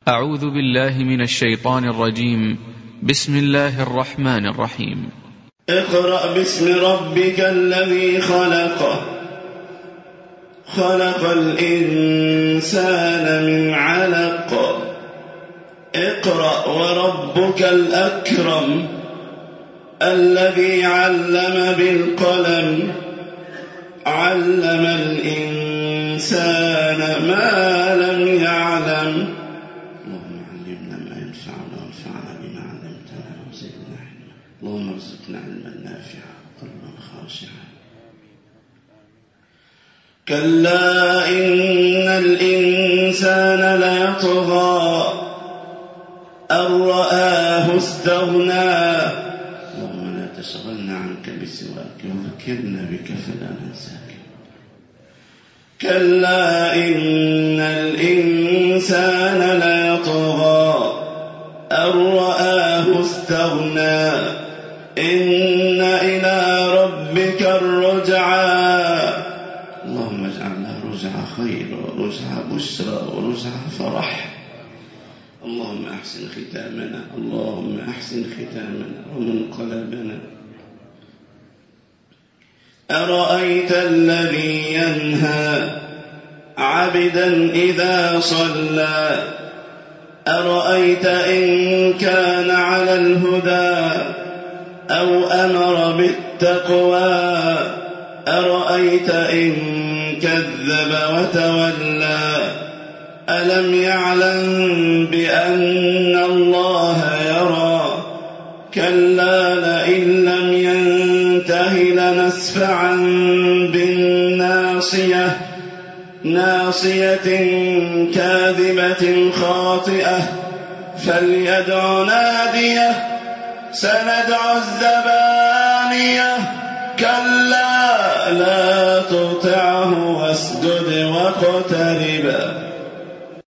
أعوذ بالله من الشيطان الرجيم. بسم الله الرحمن الرحيم. اقرأ باسم ربك الذي خلق، خلق الإنسان من علق. اقرأ وربك الأكرم الذي علم بالقلم، علم الإنسان ما لم يعلم. اللهم علمنا ما ينفعنا وانفعنا بما علمتنا وزدنا علما. اللهم ارزقنا علما نافعا وقلبا خاشعا. كلا إن الإنسان ليطغى أن رآه استغنى. اللهم لا تشغلنا عنك بسواك وذكرنا بك فلا ننساك. كلا إن الإنسان ليطغى أن رآه استغنى إن إلى ربك الرجعى. اللهم اجعلنا رجعى خير ورجعى بشرى ورجعى فرح. اللهم أحسن ختامنا، اللهم أحسن ختامنا ومنقلبنا. أرأيت الذي ينهى عبدا إذا صلى، أرأيت إن كان على الهدى أو أمر بالتقوى، أرأيت إن كذب وتولى، ألم يعلم بأن الله يرى. كلا لئن لم ينته لنسفعا بالناصية، ناصية كاذبة خاطئة، فليدع ناديه سندع الزبانية. كلا لا تطعه واسجد واقترب.